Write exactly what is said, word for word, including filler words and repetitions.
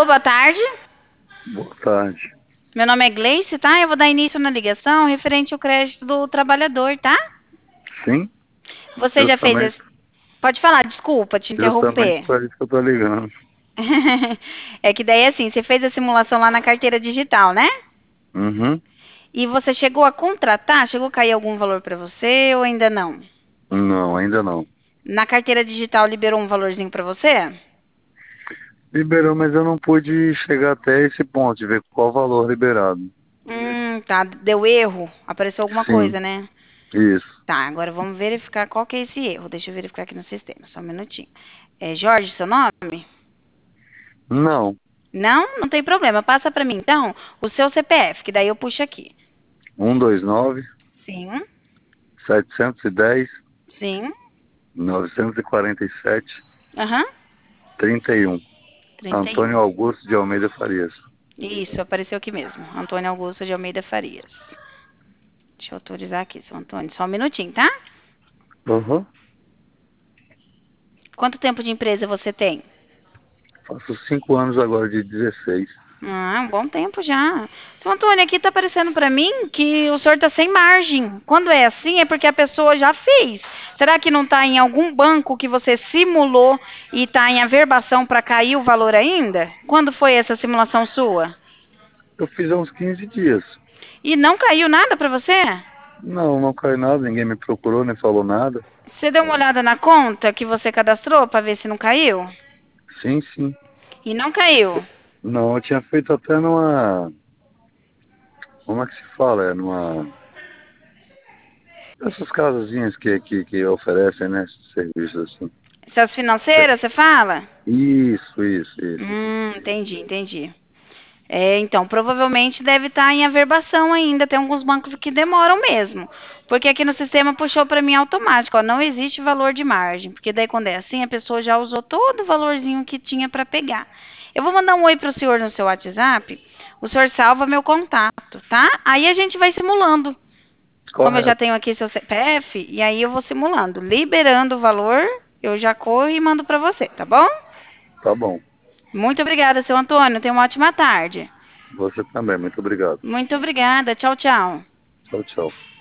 boa tarde. Boa tarde. Meu nome é Gleice, tá? Eu vou dar início na ligação referente ao crédito do trabalhador, tá? Sim, Você já fez justamente, esse... Pode falar, desculpa te justamente interromper. para isso que eu tô ligando. É que daí, assim, você fez a simulação lá na carteira digital, né? Uhum. E você chegou a contratar? Chegou a cair algum valor para você ou ainda não? Não, ainda não. Na carteira digital liberou um valorzinho para você? Liberou, mas eu não pude chegar até esse ponto de ver qual o valor liberado. Hum, tá. Deu erro? Apareceu alguma Sim, coisa, né? isso. Tá, agora vamos verificar qual que é esse erro. Deixa eu verificar aqui no sistema, só um minutinho. É Jorge, seu nome? Não. Não? Não tem problema. Passa para mim, então, o seu C P F, que daí eu puxo aqui. Um dois nove, Sim, setecentos e dez, sim. novecentos e quarenta e sete, Aham. trinta e um. trinta e um. Antônio Augusto de Almeida Farias. Isso, apareceu aqui mesmo. Antônio Augusto de Almeida Farias. Deixa eu autorizar aqui, seu Antônio. Só um minutinho, tá? Uhum. Quanto tempo de empresa você tem? Faço cinco anos agora de dezesseis. Ah, um bom tempo já. Seu Antônio, aqui tá aparecendo para mim que o senhor tá sem margem. Quando é assim, é porque a pessoa já fez. Será que não tá em algum banco que você simulou e tá em averbação para cair o valor ainda? Quando foi essa simulação sua? Eu fiz há uns quinze dias. E não caiu nada para você? Não, não caiu nada, ninguém me procurou, nem falou nada. Você deu uma olhada na conta que você cadastrou para ver se não caiu? Sim, sim. E não caiu. Não, eu tinha feito até numa. Como é que se fala? É numa. Essas casazinhas que, que, que oferecem, né? Esses serviços assim. Essas financeiras, você fala? Isso, isso, isso. Hum, entendi, entendi. É, então, provavelmente deve estar em averbação ainda. Tem alguns bancos que demoram mesmo. Porque aqui no sistema puxou para mim automático, ó, não existe valor de margem. Porque daí quando é assim, a pessoa já usou todo o valorzinho que tinha para pegar. Eu vou mandar um oi para o senhor no seu WhatsApp. O senhor salva meu contato, tá? Aí a gente vai simulando. Como eu já Correto. tenho aqui seu C P F, e aí eu vou simulando. Liberando o valor, eu já corro e mando para você, tá bom? Tá bom. Muito obrigada, seu Antônio. Tenha uma ótima tarde. Você também, muito obrigado. Muito obrigada. Tchau, tchau. Tchau, tchau.